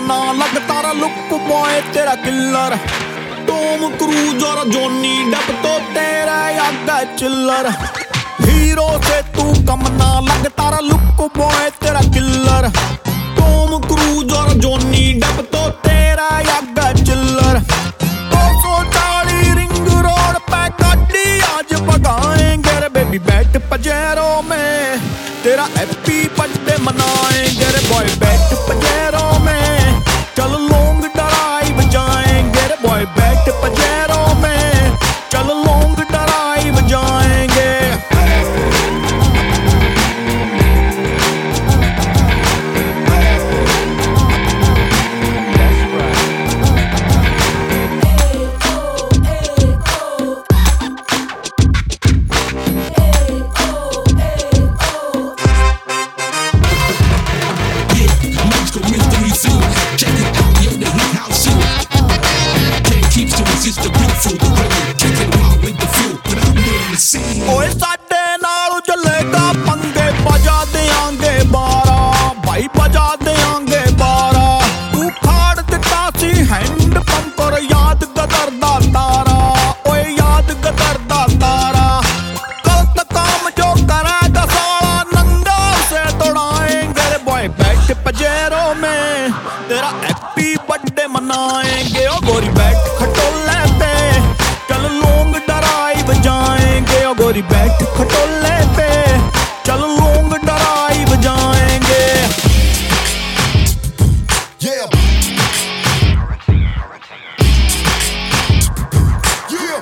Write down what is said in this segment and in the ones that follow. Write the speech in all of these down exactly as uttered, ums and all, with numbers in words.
ना लगता रा लुक बॉय तेरा किल्लर। टॉम क्रूज और जॉनी डेप तो तेरा आगा चिल्लर। हीरो से तू कम ना लगता रा लुक बॉय तेरा किल्लर। टॉम क्रूज और जॉनी डेप तो तेरा आगा चिल्लर। दो सौ चालीस रिंग रोड पे गाड़ी आज भगाएंगे रे बेबी बैठ पजेरो में तेरा हैप्पी बर्थडे मनाएंगे रे बॉय बैठ पजेरो में चल लॉन्ग ड्राइव जाएंगे रे बॉय बैठ पजेरो में चल लॉन्ग ड्राइव जाएंगे। ओए साडे नाल चलेगा पंगे बजा देंगे बारा भाई बजा देंगे बारा। तू फाड़ दिता सी हैंड पंप और याद गदर दा तारा ओए याद गदर दा तारा। गलत काम जो करेगा साला नंगा से तोड़ाएंगे रे बॉय बैठ पजेरो में तेरा हैप्पी बर्थडे मनाएंगे। ओ गोरी बैठ खटोले पे चल लॉन्ग ड्राइव जाएंगे। ओ गोरी बैठ खटोले पे चल लॉन्ग ड्राइव जाएंगे। yeah. Yeah.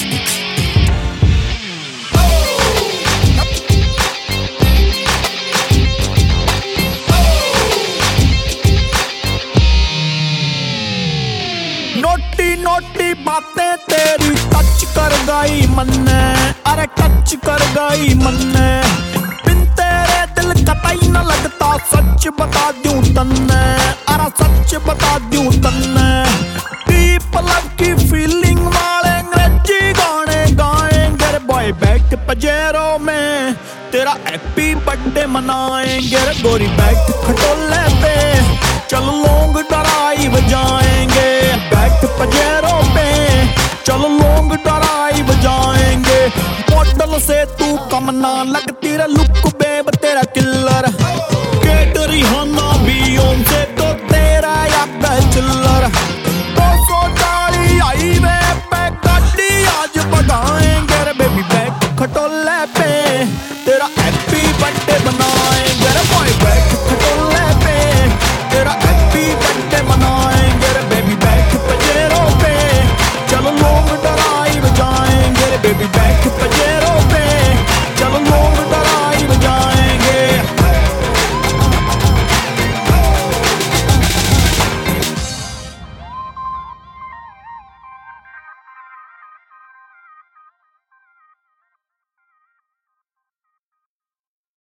नोटी नोटी बातें तेरी टच कर गई मन्ने अरे टच कर गई मन्ने। बिन तेरे दिल कतई न लगता सच बता दूं तन्ने अरे सच बता दूं तन्ने। डीप लव की फीलिंग वाले अंग्रेजी गाने गाएंगे रे बॉय बैठ पजेरो में तेरा हैप्पी बर्थडे मनाएंगे रे गोरी बैठ खटोले पे चल लॉन्ग ड्राइव जाएंगे। बैठ पजेरो पे चल लॉन्ग ड्राइव जाएंगे। मॉडल से तू कम ना लगती रे लुक बे